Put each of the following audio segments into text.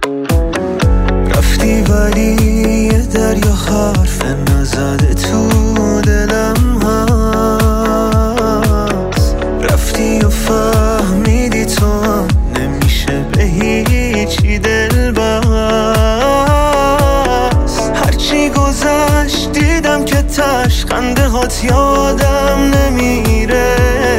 رفتی ولی یه دریا حرف نزده تو دلم هست. رفتی و فهمیدی تو هم نمیشه به هیچی دل بست. هرچی گذشت دیدم که تش خنده هات یادم نمیره.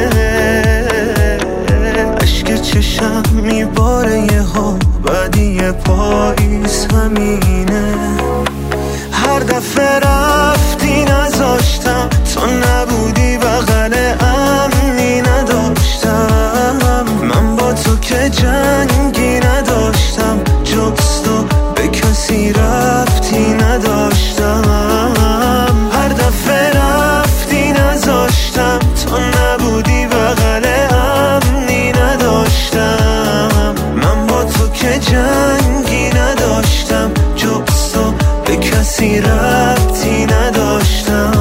عشق چشم میباره یه ها بعدی پاییز همینه. هر دفعه رفتی نذاشتم، تو نبودی بغل امنی نداشتم. من با تو که جنگی نداشتم، جز تو به کسی رفتی نداشتم. هر دفعه رفتی نذاشتم، تو نبودی بغل امنی نداشتم. من با تو که جنگی نداشتم، جز تو به کسی ربطی نداشتم.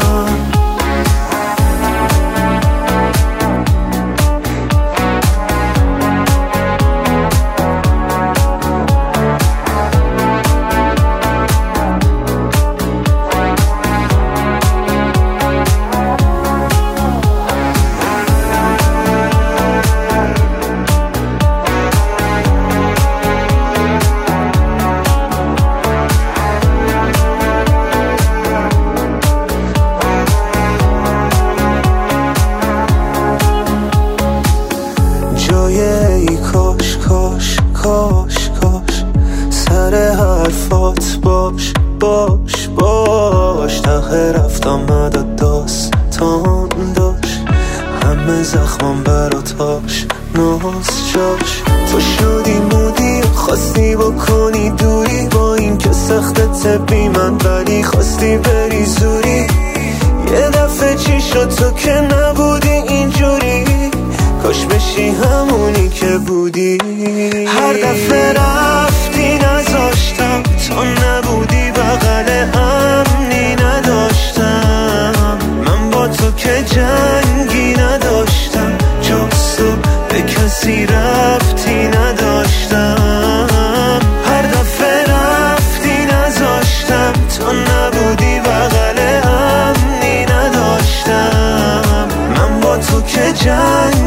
ای کاش کاش کاش کاش سر حرفات باش باش باش. ته رفت آمد و داستان داشت، همه زخمم براتاش ناز جاش. تو شدی مودی خواستی بکنی دوری، با این که سختت بی من ولی خواستی بری زوری. یه دفعه چی شد تو که نبودی اینجوری، کاش بشی همونی که بودی. هر دفعه رفتی نذاشتم، تو نبودی بغل امنی نداشتم. من با تو که جنگی نداشتم، جز تو به کسی ربطی نداشتم. هر دفعه رفتی نذاشتم، تو نبودی بغل امنی نداشتم. من با تو که جنگ